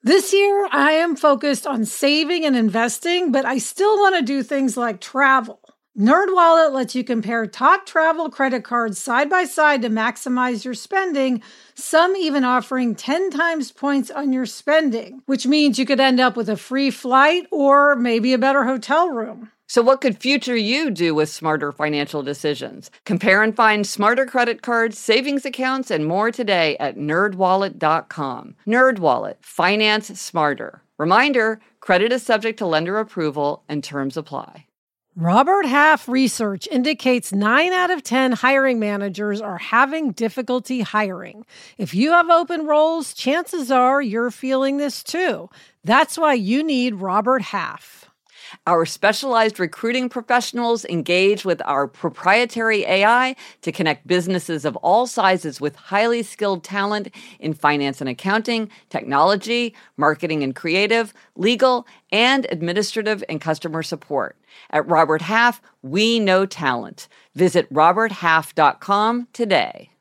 This year, I am focused on saving and investing, but I still want to do things like travel. NerdWallet lets you compare top travel credit cards side by side to maximize your spending, some even offering 10 times points on your spending, which means you could end up with a free flight or maybe a better hotel room. So what could future you do with smarter financial decisions? Compare and find smarter credit cards, savings accounts, and more today at nerdwallet.com. NerdWallet, finance smarter. Reminder, credit is subject to lender approval and terms apply. Robert Half research indicates 9 out of 10 hiring managers are having difficulty hiring. If you have open roles, chances are you're feeling this too. That's why you need Robert Half. Our specialized recruiting professionals engage with our proprietary AI to connect businesses of all sizes with highly skilled talent in finance and accounting, technology, marketing and creative, legal, and administrative and customer support. At Robert Half, we know talent. Visit roberthalf.com today.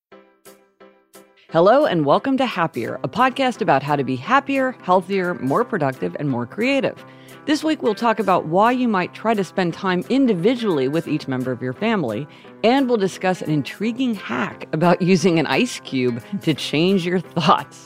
Hello and welcome to Happier, a podcast about how to be happier, healthier, more productive, and more creative. This week, we'll talk about why you might try to spend time individually with each member of your family, and we'll discuss an intriguing hack about using an ice cube to change your thoughts.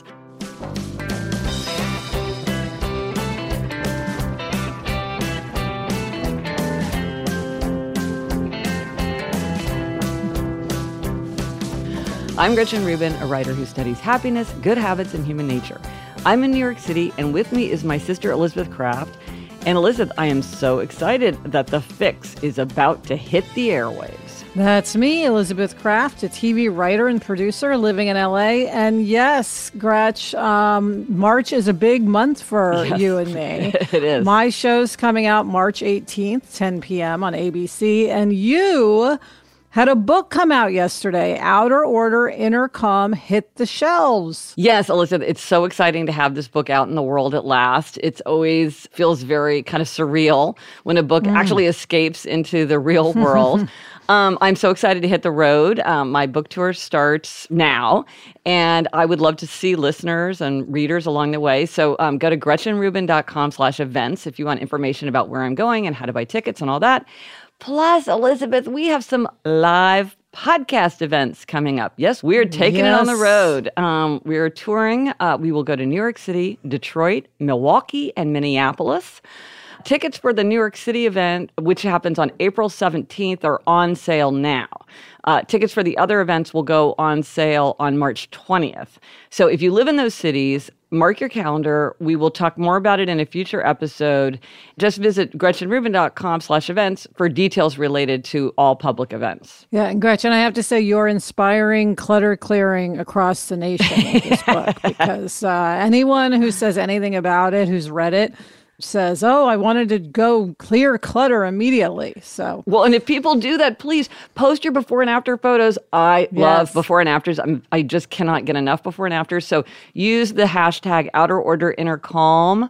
I'm Gretchen Rubin, a writer who studies happiness, good habits, and human nature. I'm in New York City, and with me is my sister Elizabeth Craft. And Elizabeth, I am so excited that The Fix is about to hit the airwaves. That's me, Elizabeth Craft, a TV writer and producer living in LA. And yes, Gretch, March is a big month for you and me. It is. My show's coming out March 18th, 10 p.m. on ABC. And you had a book come out yesterday, Outer Order, Inner Calm, hit the shelves. Yes, Elizabeth, it's so exciting to have this book out in the world at last. It always feels very kind of surreal when a book actually escapes into the real world. I'm so excited to hit the road. My book tour starts now, and I would love to see listeners and readers along the way. So go to GretchenRubin.com/events if you want information about where I'm going and how to buy tickets and all that. Plus, Elizabeth, we have some live podcast events coming up. Yes, we're taking it on the road. We're touring. We will go to New York City, Detroit, Milwaukee, and Minneapolis. Tickets for the New York City event, which happens on April 17th, are on sale now. Tickets for the other events will go on sale on March 20th. So if you live in those cities, mark your calendar. We will talk more about it in a future episode. Just visit GretchenRubin.com/events for details related to all public events. Yeah, and Gretchen, I have to say you're inspiring clutter clearing across the nation with this book because anyone who says anything about it, who's read it, says, oh, I wanted to go clear clutter immediately. So, well, and if people do that, please post your before and after photos. I love before and afters. I just cannot get enough before and afters. So use the hashtag Outer Order Inner Calm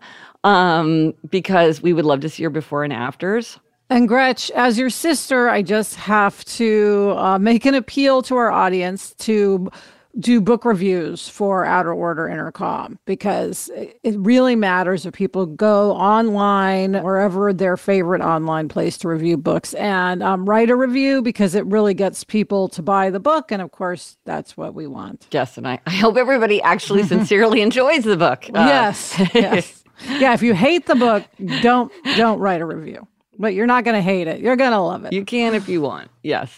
because we would love to see your before and afters. And Gretch, as your sister, I just have to make an appeal to our audience to do book reviews for Outer Order Inner Calm because it really matters if people go online, wherever their favorite online place to review books, and write a review because it really gets people to buy the book. And of course, that's what we want. Yes, and I hope everybody actually sincerely enjoys the book. Yes. Yeah, if you hate the book, don't write a review. But you're not going to hate it. You're going to love it. You can if you want. Yes.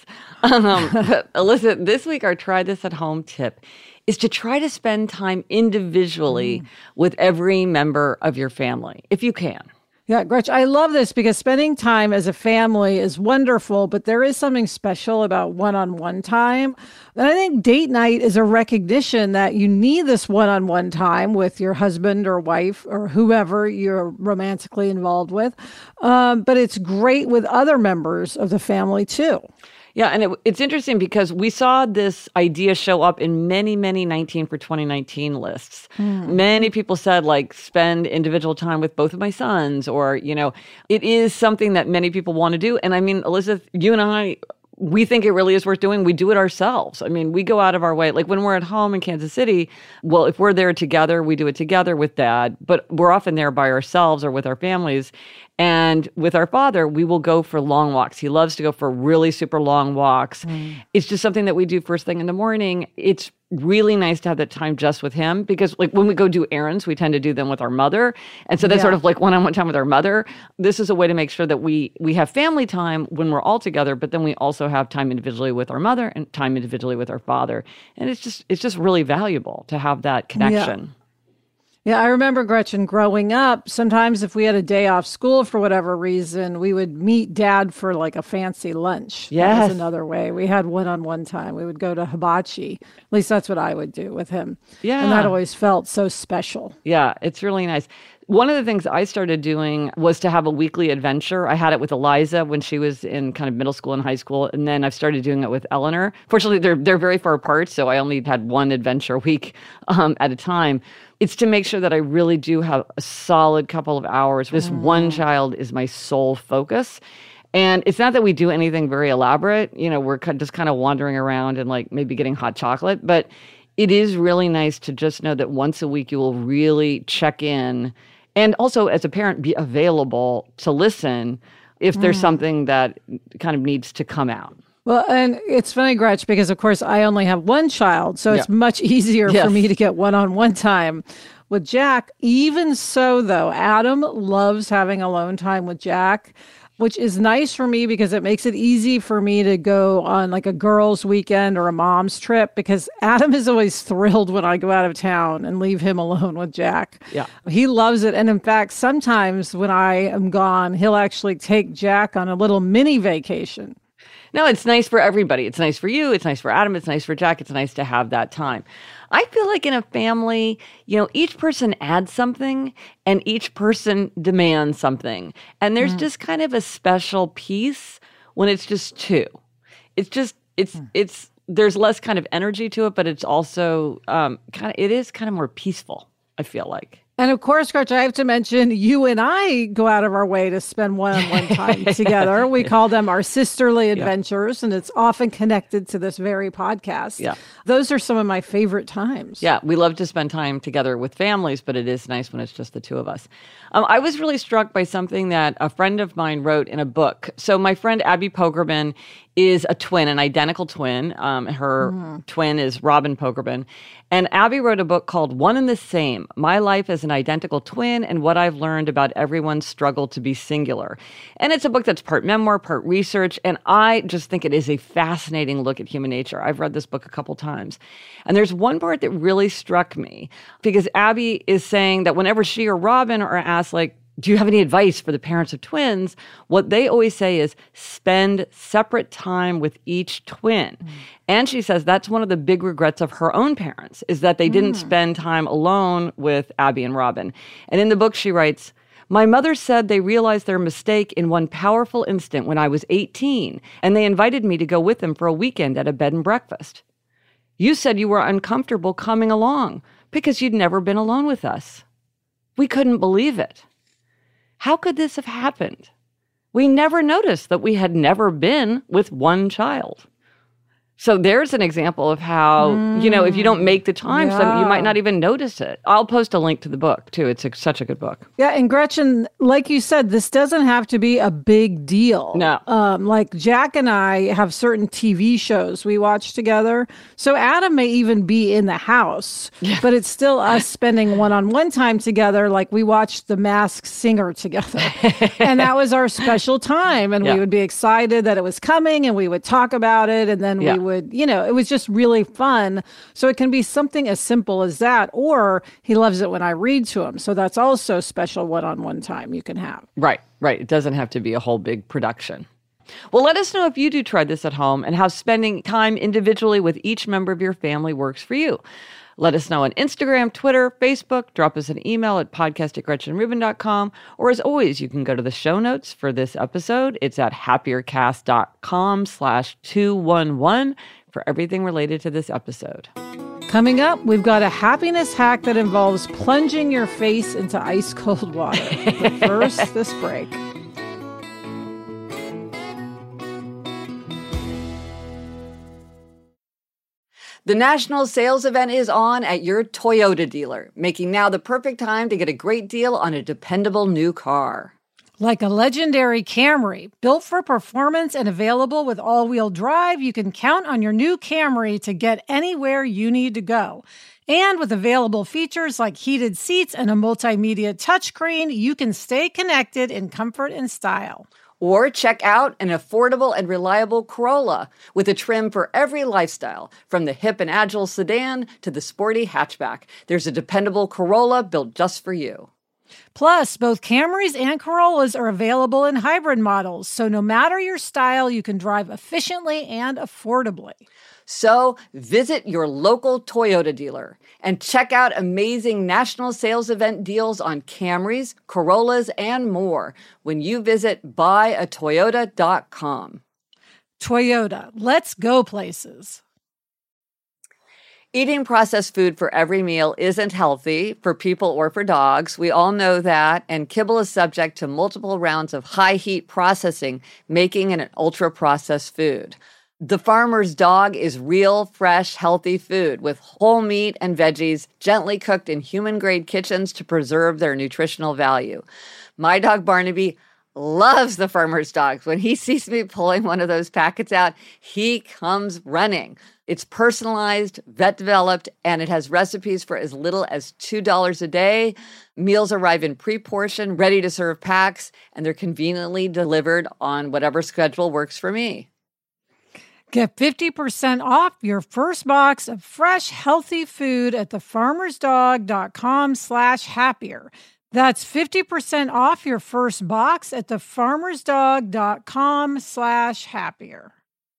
But Alyssa, this week our try this at home tip is to try to spend time individually with every member of your family, if you can. Yeah, Gretch, I love this because spending time as a family is wonderful, but there is something special about one-on-one time. And I think date night is a recognition that you need this one-on-one time with your husband or wife or whoever you're romantically involved with. But it's great with other members of the family too. Yeah, and it's interesting because we saw this idea show up in many, many 19 for 2019 lists. Many people said, like, spend individual time with both of my sons, or, you know, it is something that many people want to do. And I mean, Elizabeth, you and I we think it really is worth doing, we do it ourselves. I mean, we go out of our way. Like when we're at home in Kansas City, well, if we're there together, we do it together with Dad, but we're often there by ourselves or with our families. And with our father, we will go for long walks. He loves to go for really super long walks. It's just something that we do first thing in the morning. It's really nice to have that time just with him because like when we go do errands, we tend to do them with our mother. And so that's sort of like one-on-one time with our mother. This is a way to make sure that we have family time when we're all together, but then we also have time individually with our mother and time individually with our father. And it's just really valuable to have that connection. Yeah, I remember, Gretchen, growing up, sometimes if we had a day off school for whatever reason, we would meet Dad for like a fancy lunch. Yes. That was another way. We had one-on-one time. We would go to hibachi. At least that's what I would do with him. Yeah. And that always felt so special. Yeah, it's really nice. One of the things I started doing was to have a weekly adventure. I had it with Eliza when she was in kind of middle school and high school, and then I've started doing it with Eleanor. Fortunately, they're very far apart, so I only had one adventure a week at a time. It's to make sure that I really do have a solid couple of hours. This one child is my sole focus. And it's not that we do anything very elaborate. You know, we're just kind of wandering around and like maybe getting hot chocolate, but it is really nice to just know that once a week you will really check in. And also, as a parent, be available to listen if there's something that kind of needs to come out. Well, and it's funny, Gretch, because, of course, I only have one child, so it's much easier for me to get one-on-one time with Jack. Even so, though, Adam loves having alone time with Jack, which is nice for me because it makes it easy for me to go on like a girls' weekend or a mom's trip because Adam is always thrilled when I go out of town and leave him alone with Jack. Yeah. He loves it. And in fact, sometimes when I am gone, he'll actually take Jack on a little mini vacation. No, it's nice for everybody. It's nice for you. It's nice for Adam. It's nice for Jack. It's nice to have that time. I feel like in a family, you know, each person adds something and each person demands something. And there's just kind of a special piece when it's just two. There's less kind of energy to it, but it's also it is kind of more peaceful, I feel like. And of course, Gretch, I have to mention you and I go out of our way to spend one-on-one time together. We call them our sisterly adventures, and it's often connected to this very podcast. Yeah. Those are some of my favorite times. Yeah, we love to spend time together with families, but it is nice when it's just the two of us. I was really struck by something that a friend of mine wrote in a book. So my friend Abby Pogerman is a twin, an identical twin. Her twin is Robin Pogerman. And Abby wrote a book called One and the Same, My Life as an Identical Twin and What I've Learned About Everyone's Struggle to be Singular. And it's a book that's part memoir, part research. And I just think it is a fascinating look at human nature. I've read this book a couple times. And there's one part that really struck me because Abby is saying that whenever she or Robin are asked, like, do you have any advice for the parents of twins? What they always say is spend separate time with each twin. And she says that's one of the big regrets of her own parents is that they didn't spend time alone with Abby and Robin. And in the book, she writes, my mother said they realized their mistake in one powerful instant when I was 18, and they invited me to go with them for a weekend at a bed and breakfast. You said you were uncomfortable coming along because you'd never been alone with us. We couldn't believe it. How could this have happened? We never noticed that we had never been with one child. So there's an example of how, you know, if you don't make the time, you might not even notice it. I'll post a link to the book, too. It's such a good book. Yeah, and Gretchen, like you said, this doesn't have to be a big deal. No. Like Jack and I have certain TV shows we watch together. So Adam may even be in the house, but it's still us spending one-on-one time together. Like we watched The Masked Singer together. And that was our special time. And we would be excited that it was coming and we would talk about it. And then we would, you know, it was just really fun. So it can be something as simple as that, or he loves it when I read to him. So that's also special one-on-one time you can have. Right. It doesn't have to be a whole big production. Well, let us know if you do try this at home and how spending time individually with each member of your family works for you. Let us know on Instagram, Twitter, Facebook. Drop us an email at podcast@GretchenRubin.com. Or as always, you can go to the show notes for this episode. It's at happiercast.com/211 for everything related to this episode. Coming up, we've got a happiness hack that involves plunging your face into ice cold water. But first, this break. The national sales event is on at your Toyota dealer, making now the perfect time to get a great deal on a dependable new car. Like a legendary Camry, built for performance and available with all-wheel drive, you can count on your new Camry to get anywhere you need to go. And with available features like heated seats and a multimedia touchscreen, you can stay connected in comfort and style. Or check out an affordable and reliable Corolla with a trim for every lifestyle, from the hip and agile sedan to the sporty hatchback. There's a dependable Corolla built just for you. Plus, both Camrys and Corollas are available in hybrid models, so no matter your style, you can drive efficiently and affordably. So visit your local Toyota dealer and check out amazing national sales event deals on Camrys, Corollas, and more when you visit buyatoyota.com. Toyota, let's go places. Eating processed food for every meal isn't healthy for people or for dogs. We all know that, and kibble is subject to multiple rounds of high-heat processing, making it an ultra-processed food. The Farmer's Dog is real, fresh, healthy food with whole meat and veggies gently cooked in human-grade kitchens to preserve their nutritional value. My dog Barnaby loves the Farmer's Dog. When he sees me pulling one of those packets out, he comes running. It's personalized, vet-developed, and it has recipes for as little as $2 a day. Meals arrive in pre-portioned, ready-to-serve packs, and they're conveniently delivered on whatever schedule works for me. Get 50% off your first box of fresh, healthy food at thefarmersdog.com/happier. That's 50% off your first box at thefarmersdog.com/happier.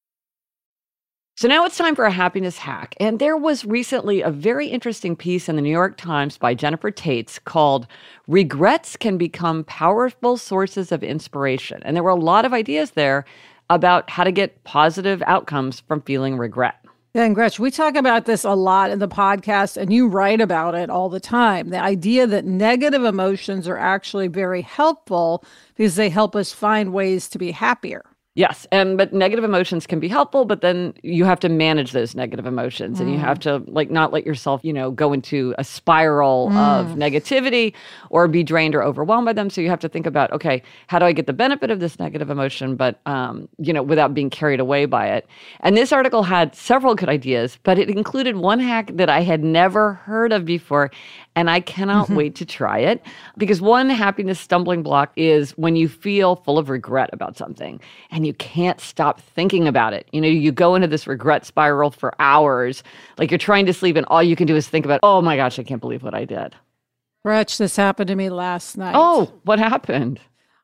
So now it's time for a happiness hack. And there was recently a very interesting piece in the New York Times by Jennifer Tates called "Regrets Can Become Powerful Sources of Inspiration." And there were a lot of ideas there about how to get positive outcomes from feeling regret. Yeah, and Gretch, we talk about this a lot in the podcast, and you write about it all the time. The idea that negative emotions are actually very helpful because they help us find ways to be happier. Yes, but negative emotions can be helpful, but then you have to manage those negative emotions and you have to not let yourself, go into a spiral of negativity or be drained or overwhelmed by them. So you have to think about, okay, how do I get the benefit of this negative emotion, but, without being carried away by it? And this article had several good ideas, but it included one hack that I had never heard of before. And I cannot wait to try it, because one happiness stumbling block is when you feel full of regret about something and you can't stop thinking about it. You go into this regret spiral for hours, like you're trying to sleep and all you can do is think about, oh my gosh, I can't believe what I did. Gretch, this happened to me last night. Oh, what happened?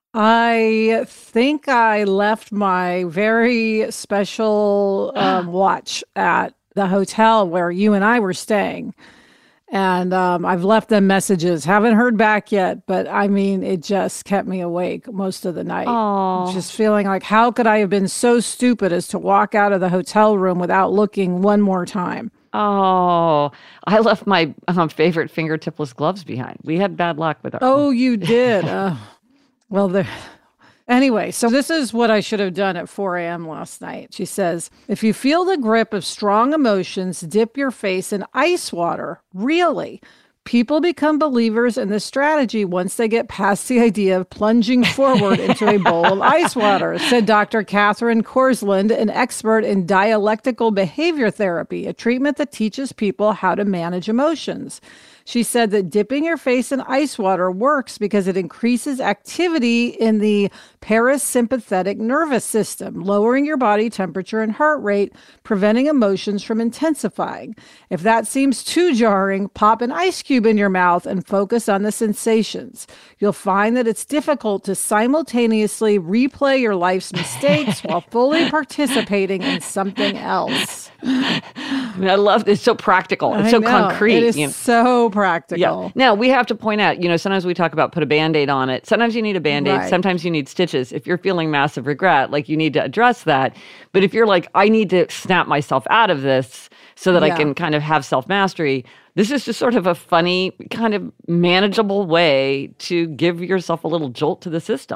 I think I left my very special watch at the hotel where you and I were staying. And I've left them messages. Haven't heard back yet, but I mean, it just kept me awake most of the night. Aww. Just feeling like, how could I have been so stupid as to walk out of the hotel room without looking one more time? Oh, I left my favorite fingertipless gloves behind. We had bad luck with our. Oh, you did? Well, anyway, so this is what I should have done at 4 a.m. last night. She says, if you feel the grip of strong emotions, dip your face in ice water. Really? People become believers in this strategy once they get past the idea of plunging forward into a bowl of ice water, said Dr. Catherine Korsland, an expert in dialectical behavior therapy, a treatment that teaches people how to manage emotions. She said that dipping your face in ice water works because it increases activity in the parasympathetic nervous system, lowering your body temperature and heart rate, preventing emotions from intensifying. If that seems too jarring, pop an ice cube in your mouth and focus on the sensations. You'll find that it's difficult to simultaneously replay your life's mistakes while fully participating in something else. I love this. It's so practical. It's so concrete. It is so practical. Yeah. Now, we have to point out, sometimes we talk about put a Band-Aid on it. Sometimes you need a Band-Aid. Right. Sometimes you need stitches. If you're feeling massive regret, you need to address that. But if you're like, I need to snap myself out of this so that I can kind of have self-mastery, this is just sort of a funny, kind of manageable way to give yourself a little jolt to the system.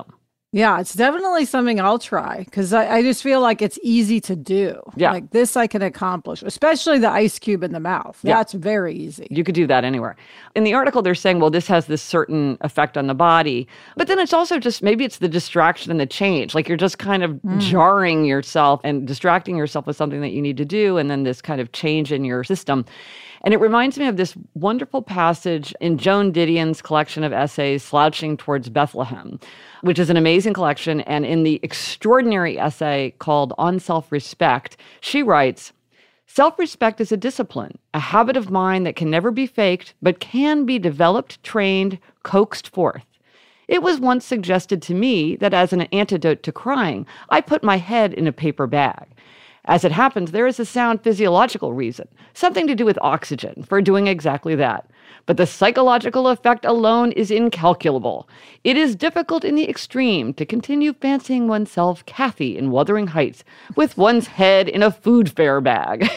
Yeah, it's definitely something I'll try because I just feel like it's easy to do. Yeah. Like this I can accomplish, especially the ice cube in the mouth. Yeah. That's very easy. You could do that anywhere. In the article, they're saying, well, this has this certain effect on the body. But then it's also just maybe it's the distraction and the change. Like you're just kind of jarring yourself and distracting yourself with something that you need to do. And then this kind of change in your system. And it reminds me of this wonderful passage in Joan Didion's collection of essays, Slouching Towards Bethlehem, which is an amazing collection. And in the extraordinary essay called On Self-Respect, she writes, self-respect is a discipline, a habit of mind that can never be faked, but can be developed, trained, coaxed forth. It was once suggested to me that as an antidote to crying, I put my head in a paper bag. As it happens, there is a sound physiological reason, something to do with oxygen, for doing exactly that. But the psychological effect alone is incalculable. It is difficult in the extreme to continue fancying oneself Kathy in Wuthering Heights with one's head in a food fair bag.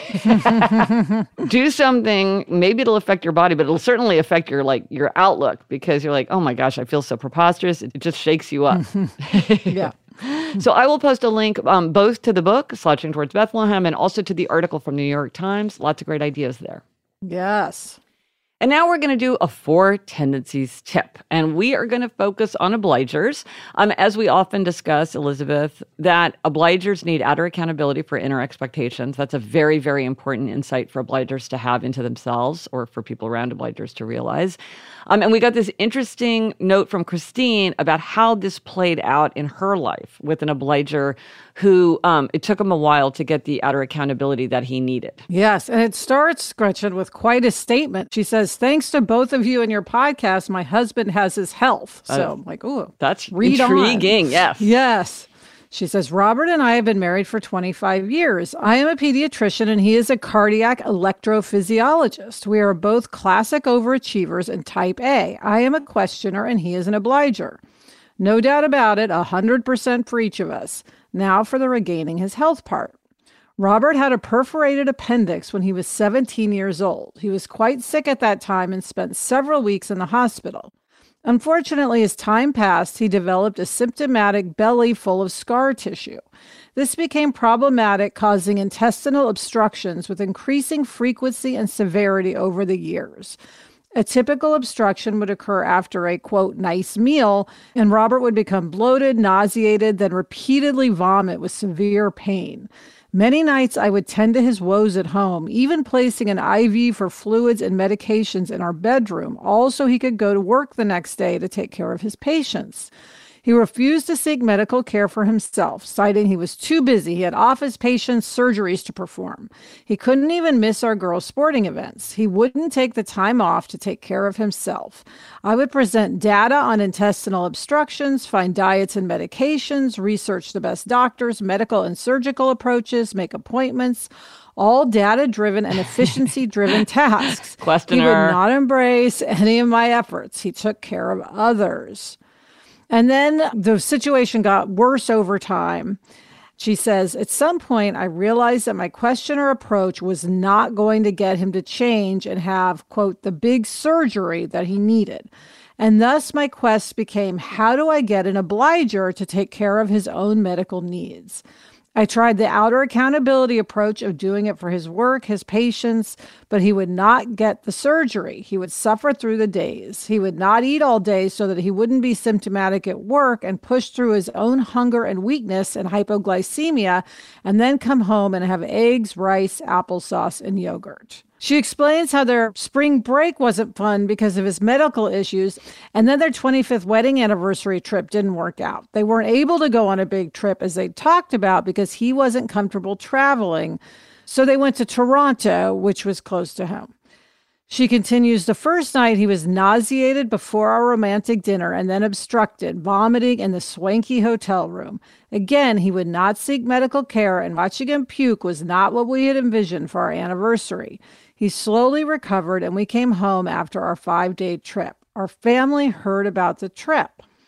Do something, maybe it'll affect your body, but it'll certainly affect your outlook because you're like, oh my gosh, I feel so preposterous. It just shakes you up. Yeah. So I will post a link both to the book, Slouching Towards Bethlehem, and also to the article from the New York Times. Lots of great ideas there. Yes. And now we're going to do a 4 tendencies tip, and we are going to focus on obligers. As we often discuss, Elizabeth, that obligers need outer accountability for inner expectations. That's a very, very important insight for obligers to have into themselves or for people around obligers to realize. And we got this interesting note from Christine about how this played out in her life with an obliger who it took him a while to get the outer accountability that he needed. Yes. And it starts, Gretchen, with quite a statement. She says, thanks to both of you and your podcast, my husband has his health. So I'm like, oh, that's intriguing. Yes. Yes. She says, Robert and I have been married for 25 years. I am a pediatrician and he is a cardiac electrophysiologist. We are both classic overachievers and type A. I am a questioner and he is an obliger. No doubt about it, 100% for each of us. Now for the regaining his health part. Robert had a perforated appendix when he was 17 years old. He was quite sick at that time and spent several weeks in the hospital. Unfortunately, as time passed, he developed a symptomatic belly full of scar tissue. This became problematic, causing intestinal obstructions with increasing frequency and severity over the years. A typical obstruction would occur after a, quote, nice meal, and Robert would become bloated, nauseated, then repeatedly vomit with severe pain. Many nights I would tend to his woes at home, even placing an IV for fluids and medications in our bedroom, all so he could go to work the next day to take care of his patients. He refused to seek medical care for himself, citing he was too busy. He had office patients' surgeries to perform. He couldn't even miss our girls' sporting events. He wouldn't take the time off to take care of himself. I would present data on intestinal obstructions, find diets and medications, research the best doctors, medical and surgical approaches, make appointments, all data-driven and efficiency-driven tasks. Questioner. He would not embrace any of my efforts. He took care of others. And then the situation got worse over time. She says, at some point, I realized that my questioner approach was not going to get him to change and have, quote, the big surgery that he needed. And thus my quest became, how do I get an obliger to take care of his own medical needs? I tried the outer accountability approach of doing it for his work, his patients, but he would not get the surgery. He would suffer through the days. He would not eat all day so that he wouldn't be symptomatic at work and push through his own hunger and weakness and hypoglycemia, and then come home and have eggs, rice, applesauce, and yogurt. She explains how their spring break wasn't fun because of his medical issues, and then their 25th wedding anniversary trip didn't work out. They weren't able to go on a big trip as they talked about because he wasn't comfortable traveling, so they went to Toronto, which was close to home. She continues, the first night he was nauseated before our romantic dinner and then obstructed, vomiting in the swanky hotel room. Again, he would not seek medical care, and watching him puke was not what we had envisioned for our anniversary. He slowly recovered, and we came home after our 5-day trip. Our family heard about the trip.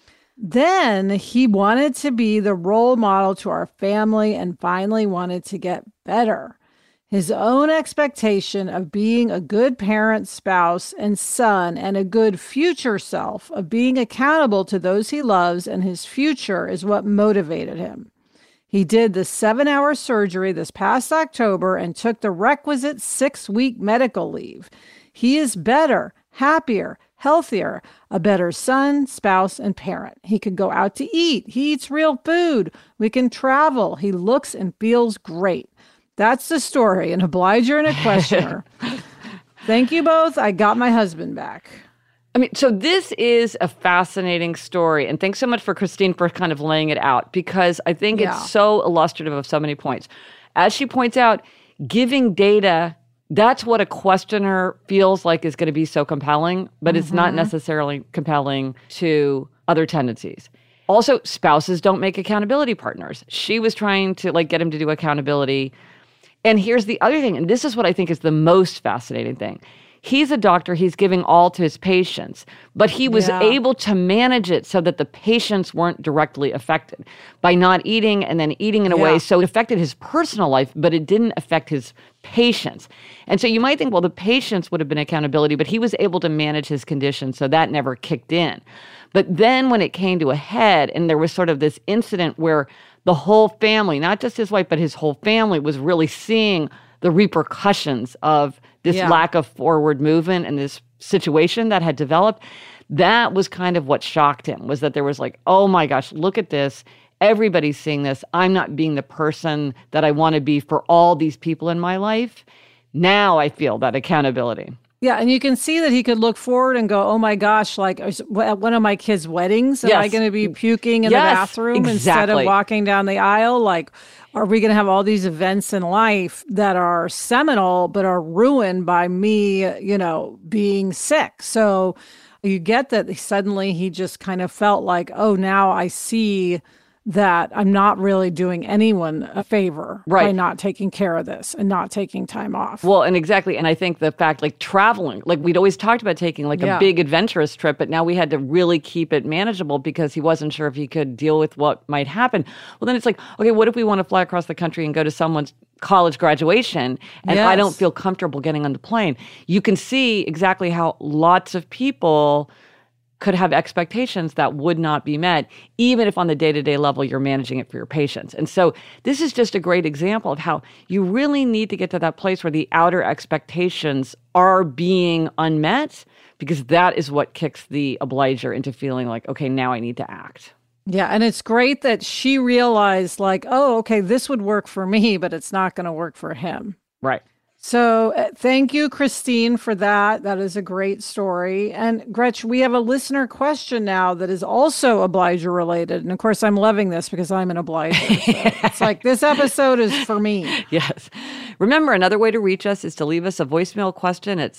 Then he wanted to be the role model to our family and finally wanted to get better. his own expectation of being a good parent, spouse, and son, and a good future self, of being accountable to those he loves and his future, is what motivated him. He did the 7-hour surgery this past October and took the requisite 6-week medical leave. He is better, happier, healthier, a better son, spouse, and parent. He could go out to eat. He eats real food. We can travel. He looks and feels great. That's the story, an obliger and a questioner. Thank you both. I got my husband back. I mean, so this is a fascinating story. And thanks so much for Christine for kind of laying it out, because I think it's so illustrative of so many points. As she points out, giving data, that's what a questioner feels like is going to be so compelling, but it's not necessarily compelling to other tendencies. Also, spouses don't make accountability partners. She was trying to get him to do accountability. And here's the other thing, and this is what I think is the most fascinating thing. He's a doctor, he's giving all to his patients, but he was able to manage it so that the patients weren't directly affected by not eating and then eating in a way. So it affected his personal life, but it didn't affect his patients. And so you might think, well, the patients would have been accountability, but he was able to manage his condition, so that never kicked in. But then when it came to a head, and there was sort of this incident where the whole family, not just his wife, but his whole family was really seeing the repercussions of this lack of forward movement and this situation that had developed, that was kind of what shocked him, was that there was oh my gosh, look at this. Everybody's seeing this. I'm not being the person that I want to be for all these people in my life. Now I feel that accountability. Yeah, and you can see that he could look forward and go, oh my gosh, at one of my kids' weddings, am I going to be puking in the bathroom instead of walking down the aisle? Are we going to have all these events in life that are seminal but are ruined by me, being sick? So you get that suddenly he just kind of felt like, oh, now I see that I'm not really doing anyone a favor by not taking care of this and not taking time off. Well, and exactly. And I think the fact, traveling, we'd always talked about taking a big adventurous trip, but now we had to really keep it manageable because he wasn't sure if he could deal with what might happen. Well, then it's okay, what if we want to fly across the country and go to someone's college graduation and I don't feel comfortable getting on the plane? You can see exactly how lots of people could have expectations that would not be met, even if on the day-to-day level you're managing it for your patients. And so this is just a great example of how you really need to get to that place where the outer expectations are being unmet, because that is what kicks the obliger into feeling okay, now I need to act. Yeah, and it's great that she realized oh, okay, this would work for me, but it's not going to work for him. Right. So thank you, Christine, for that. That is a great story. And Gretch, we have a listener question now that is also obliger related. And of course, I'm loving this because I'm an obliger. So it's this episode is for me. Yes. Remember, another way to reach us is to leave us a voicemail question at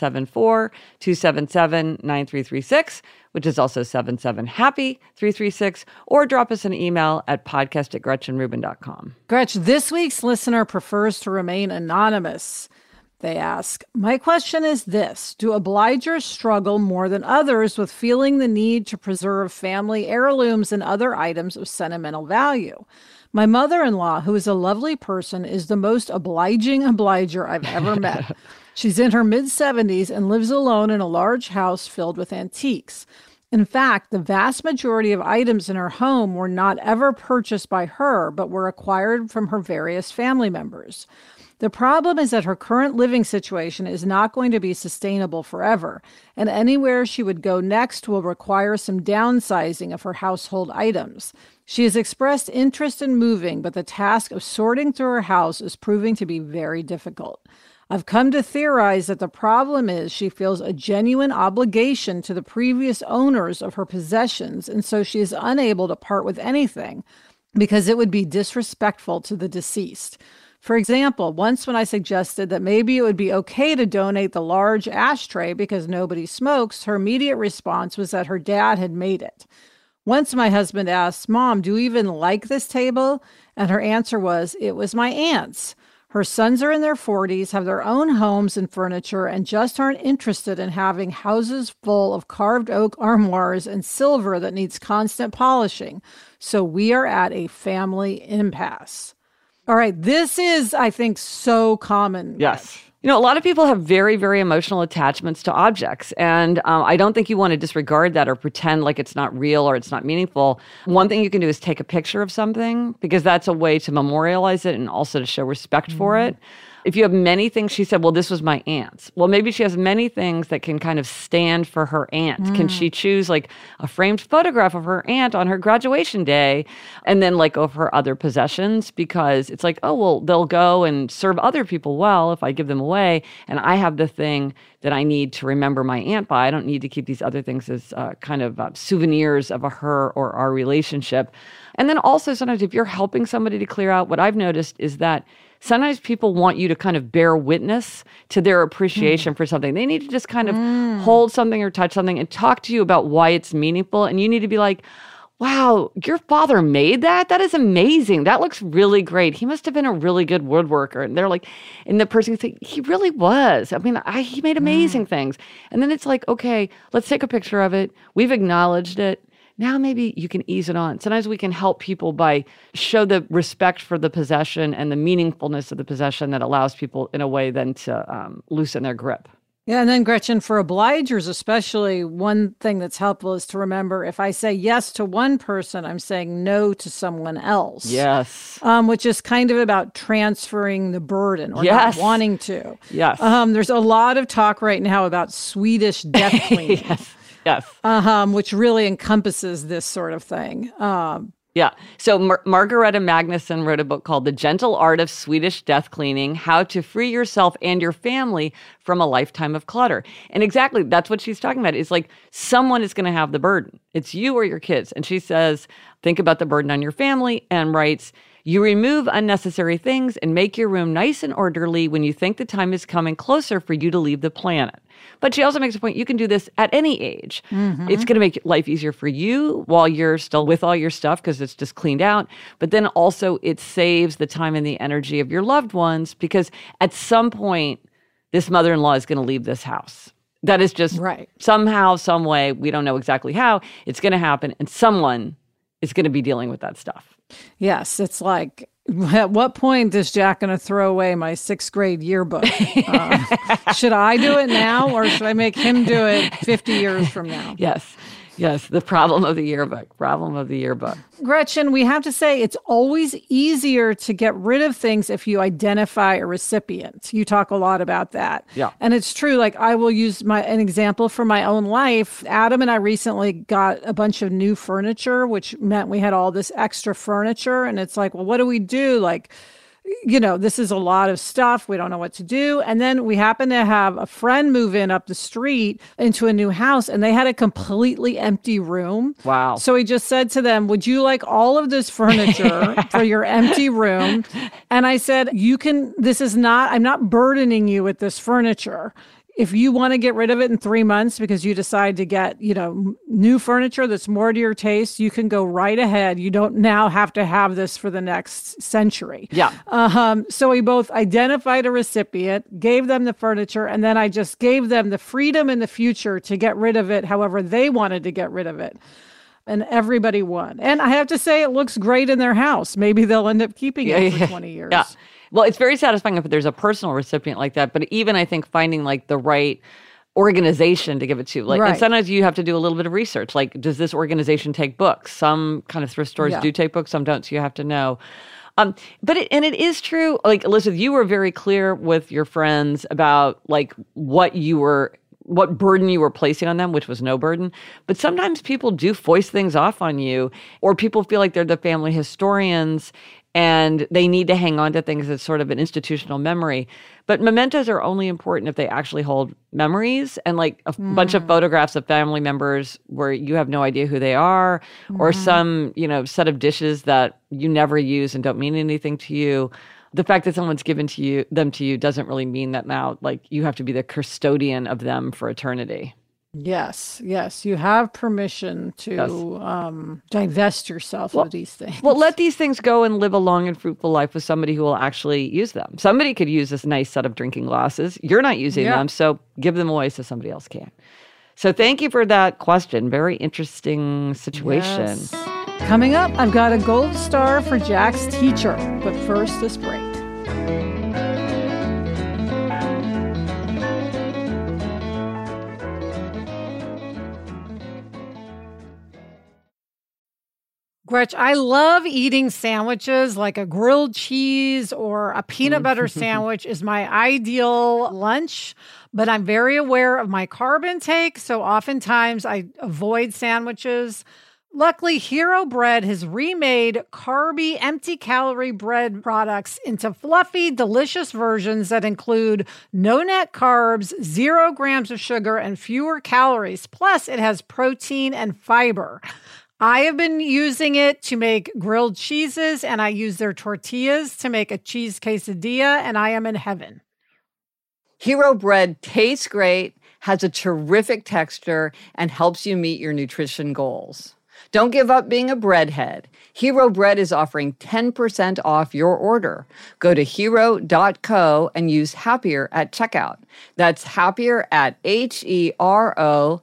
774-277-9336, which is also 77-HAPPY-336, or drop us an email at podcast@GretchenRubin.com. Gretch, this week's listener prefers to remain anonymous. They ask, my question is this: do obligers struggle more than others with feeling the need to preserve family heirlooms and other items of sentimental value? My mother-in-law, who is a lovely person, is the most obliging obliger I've ever met. She's in her mid-70s and lives alone in a large house filled with antiques. In fact, the vast majority of items in her home were not ever purchased by her, but were acquired from her various family members. The problem is that her current living situation is not going to be sustainable forever, and anywhere she would go next will require some downsizing of her household items. She has expressed interest in moving, but the task of sorting through her house is proving to be very difficult. I've come to theorize that the problem is she feels a genuine obligation to the previous owners of her possessions, and so she is unable to part with anything because it would be disrespectful to the deceased. For example, once when I suggested that maybe it would be okay to donate the large ashtray because nobody smokes, her immediate response was that her dad had made it. Once my husband asked, Mom, do you even like this table? And her answer was, it was my aunt's. Her sons are in their 40s, have their own homes and furniture, and just aren't interested in having houses full of carved oak armoires and silver that needs constant polishing. So we are at a family impasse. All right. This is, I think, so common. Yes. You know, a lot of people have very, very emotional attachments to objects. And I don't think you want to disregard that or pretend like it's not real or it's not meaningful. One thing you can do is take a picture of something, because that's a way to memorialize it and also to show respect for it. If you have many things, she said, well, this was my aunt's. Well, maybe she has many things that can kind of stand for her aunt. Can she choose like a framed photograph of her aunt on her graduation day and then like of her other possessions? Because it's like, oh, well, they'll go and serve other people well if I give them away. And I have the thing that I need to remember my aunt by. I don't need to keep these other things as kind of souvenirs of her or our relationship. And then also sometimes if you're helping somebody to clear out, what I've noticed is that sometimes people want you to kind of bear witness to their appreciation for something. They need to just kind of hold something or touch something and talk to you about why it's meaningful. And you need to be like, wow, your father made that? That is amazing. That looks really great. He must have been a really good woodworker. And they're like, and the person can say, he really was. I mean, he made amazing things. And then it's like, okay, let's take a picture of it. We've acknowledged it. Now maybe you can ease it on. Sometimes we can help people by show the respect for the possession and the meaningfulness of the possession that allows people in a way then to loosen their grip. Yeah, and then Gretchen, for obligers especially, one thing that's helpful is to remember if I say yes to one person, I'm saying no to someone else. Yes. Which is kind of about transferring the burden or not wanting to. Yes. There's a lot of talk right now about Swedish death cleaning. Yes. Which really encompasses this sort of thing. Yeah. So Margareta Magnusson wrote a book called The Gentle Art of Swedish Death Cleaning, How to Free Yourself and Your Family from a Lifetime of Clutter. And exactly, that's what she's talking about. It's like someone is going to have the burden. It's you or your kids. And she says, think about the burden on your family, and writes, you remove unnecessary things and make your room nice and orderly when you think the time is coming closer for you to leave the planet. But she also makes a point, you can do this at any age. It's going to make life easier for you while you're still with all your stuff because it's just cleaned out. But then also it saves the time and the energy of your loved ones, because at some point, this mother-in-law is going to leave this house. That is just somehow, some way, we don't know exactly how, it's going to happen. And someone is going to be dealing with that stuff. Yes, it's like, at what point is Jack going to throw away my 6th grade yearbook? Should I do it now, or should I make him do it 50 years from now? Yes, the problem of the yearbook. Gretchen, we have to say it's always easier to get rid of things if you identify a recipient. You talk a lot about that. Yeah. And it's true. Like, I will use an example from my own life. Adam and I recently got a bunch of new furniture, which meant we had all this extra furniture. And it's like, well, what do we do? Like, you know, this is a lot of stuff. We don't know what to do. And then we happened to have a friend move in up the street into a new house, and they had a completely empty room. Wow. So we just said to them, would you like all of this furniture for your empty room? And I said, I'm not burdening you with this furniture. If you want to get rid of it in 3 months because you decide to get, new furniture that's more to your taste, you can go right ahead. You don't now have to have this for the next century. Yeah. So we both identified a recipient, gave them the furniture, and then I just gave them the freedom in the future to get rid of it however they wanted to get rid of it. And everybody won. And I have to say, it looks great in their house. Maybe they'll end up keeping it for 20 years. Yeah. Well, it's very satisfying if there's a personal recipient like that. But even I think finding like the right organization to give it to. Like, and sometimes you have to do a little bit of research. Like, does this organization take books? Some kind of thrift stores do take books, some don't. So you have to know. But it is true. Like, Elizabeth, you were very clear with your friends about like what burden you were placing on them, which was no burden. But sometimes people do foist things off on you, or people feel like they're the family historians and they need to hang on to things as sort of an institutional memory. But mementos are only important if they actually hold memories, and like a bunch of photographs of family members where you have no idea who they are, or some, set of dishes that you never use and don't mean anything to you. The fact that someone's given them to you doesn't really mean that now, like, you have to be the custodian of them for eternity. Yes. You have permission to divest yourself of these things. Well, let these things go and live a long and fruitful life with somebody who will actually use them. Somebody could use this nice set of drinking glasses. You're not using them, so give them away so somebody else can. So thank you for that question. Very interesting situation. Yes. Coming up, I've got a gold star for Jack's teacher, but first, this break. Gretch, I love eating sandwiches, like a grilled cheese or a peanut butter sandwich is my ideal lunch, but I'm very aware of my carb intake, so oftentimes I avoid sandwiches. Luckily, Hero Bread has remade carby, empty-calorie bread products into fluffy, delicious versions that include no net carbs, 0 grams of sugar, and fewer calories. Plus, it has protein and fiber. I have been using it to make grilled cheeses, and I use their tortillas to make a cheese quesadilla, and I am in heaven. Hero Bread tastes great, has a terrific texture, and helps you meet your nutrition goals. Don't give up being a breadhead. Hero Bread is offering 10% off your order. Go to hero.co and use Happier at checkout. That's Happier at HERO.co.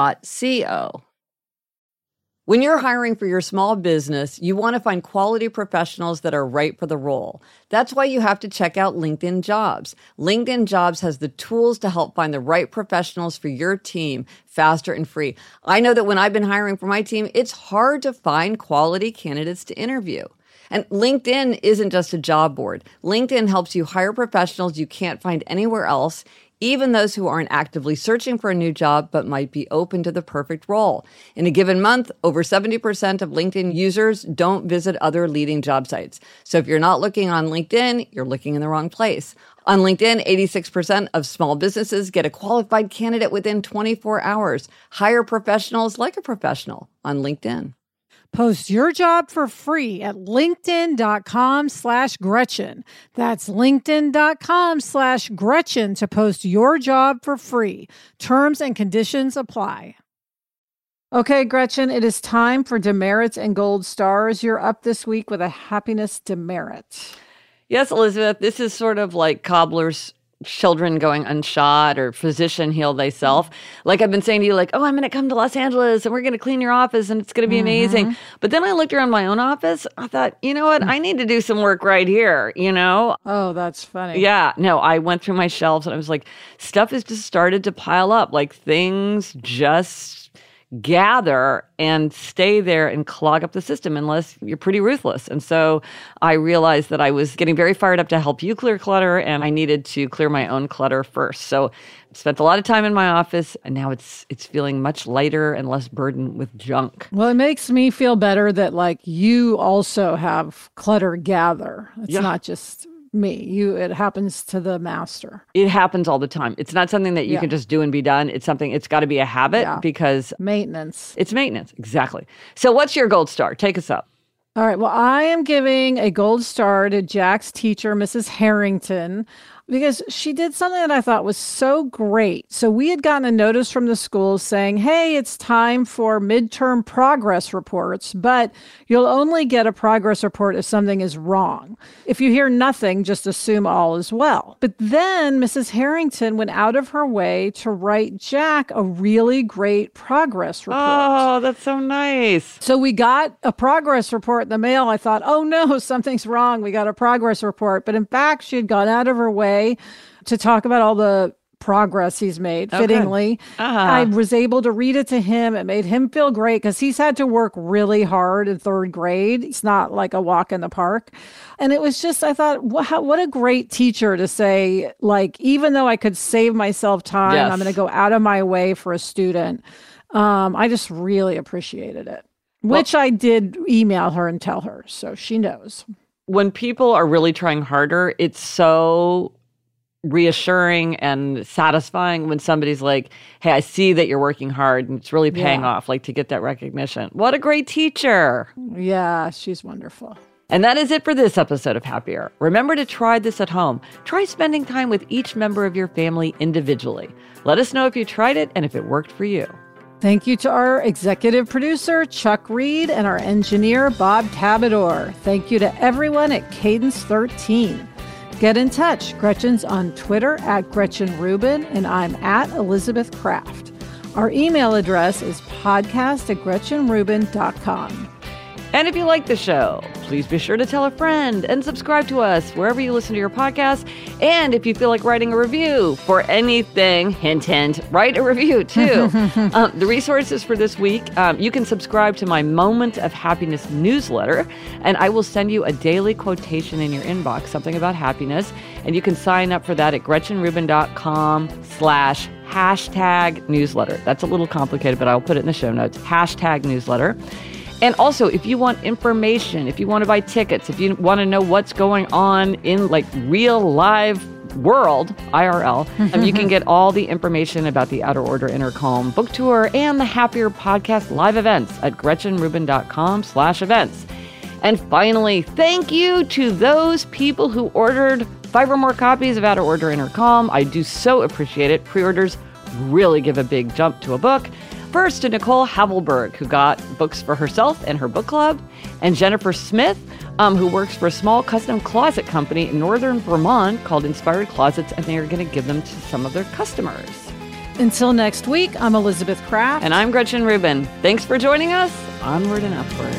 When you're hiring for your small business, you want to find quality professionals that are right for the role. That's why you have to check out LinkedIn Jobs. LinkedIn Jobs has the tools to help find the right professionals for your team faster and free. I know that when I've been hiring for my team, it's hard to find quality candidates to interview. And LinkedIn isn't just a job board. LinkedIn helps you hire professionals you can't find anywhere else, even those who aren't actively searching for a new job but might be open to the perfect role. In a given month, over 70% of LinkedIn users don't visit other leading job sites. So if you're not looking on LinkedIn, you're looking in the wrong place. On LinkedIn, 86% of small businesses get a qualified candidate within 24 hours. Hire professionals like a professional on LinkedIn. Post your job for free at linkedin.com/Gretchen. That's linkedin.com/Gretchen to post your job for free. Terms and conditions apply. Okay, Gretchen, it is time for demerits and gold stars. You're up this week with a happiness demerit. Yes, Elizabeth, this is sort of like cobbler's children going unshod or physician heal thyself. Like I've been saying to you, like, oh, I'm going to come to Los Angeles and we're going to clean your office and it's going to be amazing. But then I looked around my own office. I thought, you know what? I need to do some work right here, you know? Oh, that's funny. Yeah. No, I went through my shelves and I was like, stuff has just started to pile up. Like things just gather and stay there and clog up the system unless you're pretty ruthless. And so I realized that I was getting very fired up to help you clear clutter and I needed to clear my own clutter first. So I spent a lot of time in my office and now it's feeling much lighter and less burdened with junk. Well, it makes me feel better that like you also have clutter gather. It's not just me. It happens to the master. It happens all the time. It's not something that you can just do and be done. It's something, it's got to be a habit because maintenance. It's maintenance. Exactly. So what's your gold star? Take us up. All right. Well, I am giving a gold star to Jack's teacher, Mrs. Harrington, because she did something that I thought was so great. So we had gotten a notice from the school saying, hey, it's time for midterm progress reports, but you'll only get a progress report if something is wrong. If you hear nothing, just assume all is well. But then Mrs. Harrington went out of her way to write Jack a really great progress report. Oh, that's so nice. So we got a progress report in the mail. I thought, oh no, something's wrong. We got a progress report. But in fact, she had gone out of her way to talk about all the progress he's made fittingly. I was able to read it to him. It made him feel great because he's had to work really hard in third grade. It's not like a walk in the park. And it was just, I thought, what a great teacher to say, like, even though I could save myself time, I'm going to go out of my way for a student. I just really appreciated it, which I did email her and tell her, so she knows. When people are really trying harder, it's so reassuring and satisfying when somebody's like, hey, I see that you're working hard and it's really paying off, like to get that recognition. What a great teacher. Yeah, she's wonderful. And that is it for this episode of Happier. Remember to try this at home. Try spending time with each member of your family individually. Let us know if you tried it and if it worked for you. Thank you to our executive producer, Chuck Reed, and our engineer, Bob Tabador. Thank you to everyone at Cadence 13. Get in touch. Gretchen's on Twitter at Gretchen Rubin, and I'm at Elizabeth Kraft. Our email address is podcast@GretchenRubin.com. And if you like the show, please be sure to tell a friend and subscribe to us wherever you listen to your podcast. And if you feel like writing a review for anything, hint, hint, write a review too. The resources for this week, you can subscribe to my Moment of Happiness newsletter, and I will send you a daily quotation in your inbox, something about happiness. And you can sign up for that at GretchenRubin.com/#newsletter. That's a little complicated, but I'll put it in the show notes. #newsletter. And also, if you want information, if you want to buy tickets, if you want to know what's going on in like real live world, IRL, you can get all the information about the Outer Order Inner Calm book tour and the Happier Podcast live events at GretchenRubin.com/events. And finally, thank you to those people who ordered 5 or more copies of Outer Order Inner Calm. I do so appreciate it. Pre-orders really give a big jump to a book. First to Nicole Havelberg, who got books for herself and her book club, and Jennifer Smith, who works for a small custom closet company in northern Vermont called Inspired Closets, and they are going to give them to some of their customers. Until next week, I'm Elizabeth Kraft. And I'm Gretchen Rubin. Thanks for joining us. Onward and upward.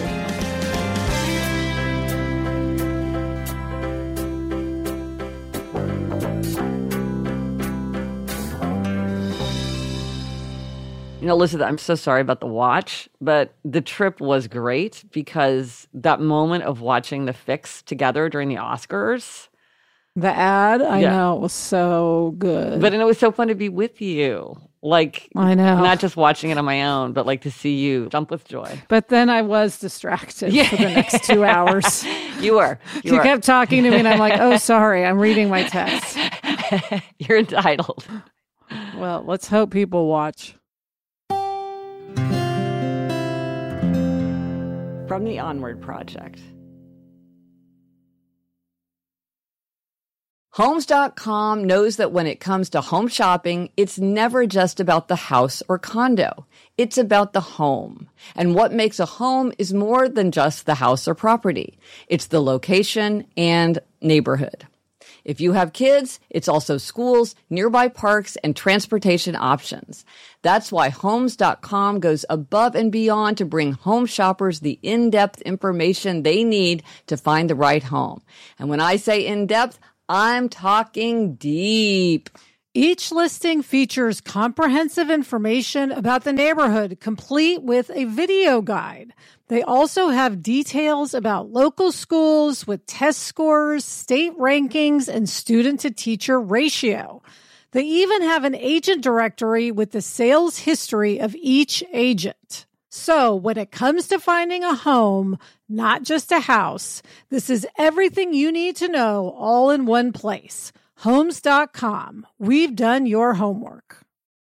You know, Elizabeth, I'm so sorry about the watch, but the trip was great because that moment of watching the Fix together during the Oscars. The ad, I know, it was so good. But and it was so fun to be with you. Like, I know. Not just watching it on my own, but like to see you jump with joy. But then I was distracted for the next 2 hours. You were. You kept talking to me and I'm like, oh, sorry, I'm reading my text. You're entitled. Well, let's hope people watch. From the Onward Project. Homes.com knows that when it comes to home shopping, it's never just about the house or condo. It's about the home. And what makes a home is more than just the house or property. It's the location and neighborhood. If you have kids, it's also schools, nearby parks, and transportation options. That's why Homes.com goes above and beyond to bring home shoppers the in-depth information they need to find the right home. And when I say in-depth, I'm talking deep. Each listing features comprehensive information about the neighborhood, complete with a video guide. They also have details about local schools with test scores, state rankings, and student-to-teacher ratio. They even have an agent directory with the sales history of each agent. So when it comes to finding a home, not just a house, this is everything you need to know all in one place. Homes.com. We've done your homework.